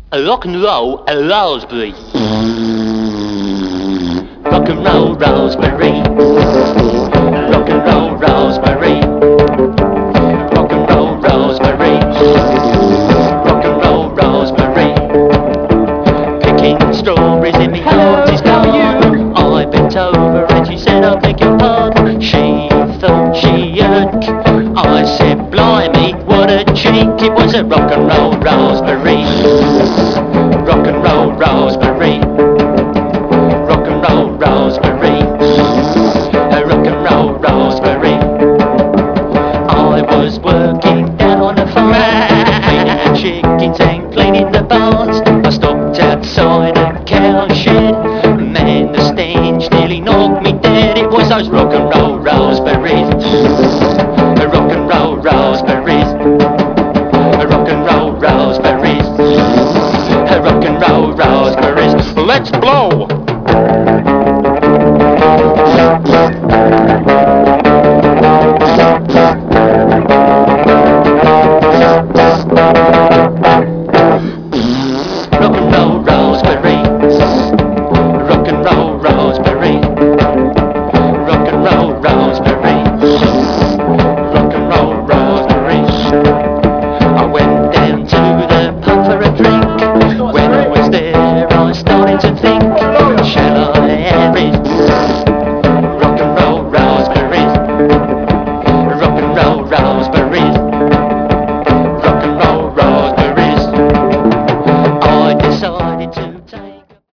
A rock and roll, a raspberry. Rock and roll, raspberry. Rock and roll, raspberry. Rock and roll, raspberry. Rock and roll, raspberry. Picking strawberries in me heart is gone. I bent over and she said, I beg your pardon. She thought she had. I said, blimey, what a cheek. It was a rock and roll, raspberry. Rock and roll, raspberry. Rock and roll, raspberry. A rock and roll, raspberry. I was working down on a farm, feeding the chickens and cleaning the barns.